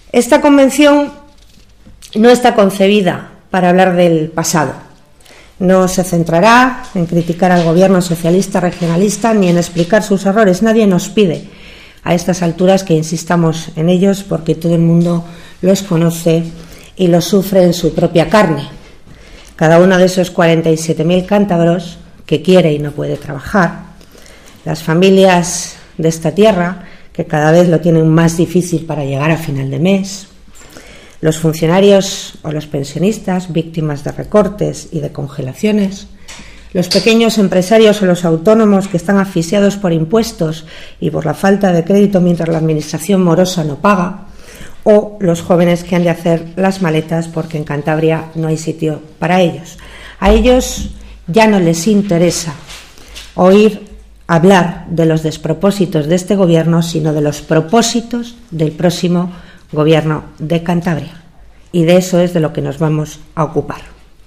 Esta convención no está concebida para hablar del pasado. No se centrará en criticar al gobierno socialista regionalista ni en explicar sus errores. Nadie nos pide a estas alturas que insistamos en ellos, porque todo el mundo los conoce y los sufre en su propia carne. Cada uno de esos 47.000 cántabros que quiere y no puede trabajar, las familias de esta tierra que cada vez lo tienen más difícil para llegar a final de mes, los funcionarios o los pensionistas víctimas de recortes y de congelaciones, los pequeños empresarios o los autónomos que están asfixiados por impuestos y por la falta de crédito mientras la administración morosa no paga, o los jóvenes que han de hacer las maletas porque en Cantabria no hay sitio para ellos. A ellos ya no les interesa oír hablar de los despropósitos de este gobierno, sino de los propósitos del próximo gobierno de Cantabria. Y de eso es de lo que nos vamos a ocupar.